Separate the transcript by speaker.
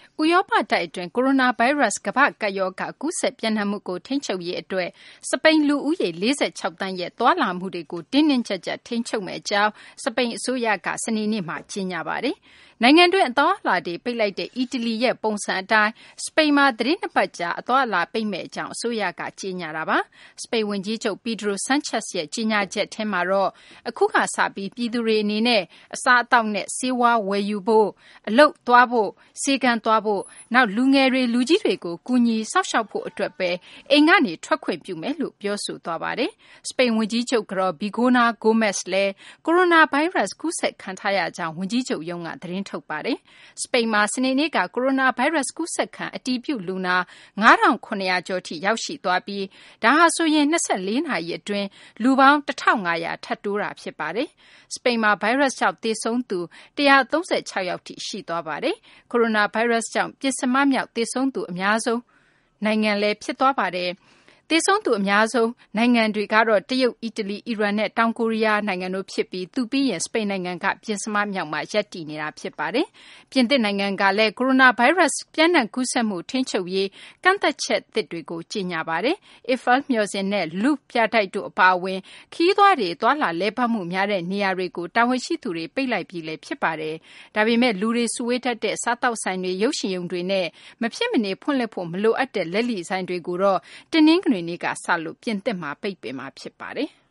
Speaker 1: ဥရောပတိုက်အတွင်းကိုရိုနာဗိုင်းရပ်စ်ကမ္ဘာ့ကပ်ရောဂါကူးစက်ပျံ့နှံ့မှုကိုထိန်းချုပ်ရေးအတွက်စပိန်လူဦးရေ46သန်းရဲ့သွားလာမှုတွေကိုတင်းတင်းကျပ်ကျပ်ထိန်းချုပ်မယ့်အကြောင်းစပိန်အစိုးရကစနေနေ့မှာကြေညာပါတယ်။နိုင်ငံတွင်းအသွားအလာတွေပိတ်လိုက်တဲ့အီတလီရဲ့ပုံစံအတိုင်းစပိန်မှာသီတင်း2ပတ်ကြာအသွားအလာပိတ်မယ့်အကြောင်းအစိုးရကကြေညာတာပါ။စပိန်ဝန်ကြီးချုပ်ပီဒရိုဆန်ချက်စ်ရဲ့ကြေညာချက်ထဲမှာတော့အခုကစပြီးပြည်သူတွေအနေနဲ့အစားအသောက်နဲ့ဆေးဝါးဝယ်ယူဖို့အလုပ်သွားဖို့ဆေးကန်းသွားဖို့နောက်လူငယ်တွေလူကြီးတွေကိုကူညီစောင့်ရှောက်ဖို့အတွက်ပဲအိမ်ကနေထွက်ခွင့်ပြုမယ်လို့ပြောဆိုသွားပါတယ်။စပိန်ဝန်ကြီးချုပ်ကတော့ဘီဂိုနာဂိုမက်စ်လည်းကိုရိုနာဗိုင်းရပ်စ်ကူးစက်ခံထားရကြောင်းဝန်ကြီးချုပ်ရုံးကသတင်းထုတ်ပါတယ်။စပိန်မှာစနေနေ့ကကိုရိုနာဗိုင်းရပ်စ်ကူးစက်ခံအတည်ပြုလူနာ9,900 ကျော်ထိရောက်ရှိသွားပြီးဒါဟာဆိုရင်24နာရီအတွင်းလူပေါင်း1,500ထပ်တိုးတာဖြစ်ပါတယ်။စပိန်မှာဗိုင်းရပ်စ်ကြောင့်သေဆုံးသူ136ယောက်ထိရှိသွားပါတယ်။ကိုရိုနာဗိုင်းရပ်စ်ကြောင့်ပဉ္စမမြောက်သေဆုံးသူအများဆုံးနိုင်ငံလည်းဖြစ်သွားပါတယ်။သေဆုံးသူအများဆုံးနိုင်ငံတွေကတော့တရုတ်အီတလီအီရန်နဲ့တောင်ကိုရီးယားနိုင်ငံတို့ဖြစ်ပြီးသူပြီးရင်စပိန်နိုင်ငံကပဉ္စမမြောက်မှာရပ်တည်နေတာဖြစ်ပါတယ်။ပြင်သစ်နိုင်ငံကလည်းကိုရိုနာဗိုင်းရပ်စ်ပျံ့နှံ့ကူးစက်မှုထိန်းချုပ်ရေးကန့်သတ်ချက်သစ်တွေကိုကြေညာပါတယ်။ Eiffel မျှော်စင်နဲ့ Louvre ပြတိုက်တို့အပါအဝင်ခရီးသွားတွေသွားလာလည်ပတ်မှုများတဲ့နေရာတွေကိုတာဝန်ရှိသူတွေပိတ်လိုက်ပြီလည်းဖြစ်ပါတယ်။ဒါပေမဲ့လူတွေစုဝေးတတ်တဲ့စားသောက်ဆိုင်တွေရုပ်ရှင်ရုံတွေနဲ့မဖြစ်မနေဖွင့်လှစ်ဖို့မလိုအပ်တဲ့လက်လီဆိုင်တွေကိုတော့တင်းနှင်းနေ့ကစလို့ပြင်သစ်မှာပိတ်ပင်မှာဖြစ်ပါတယ်။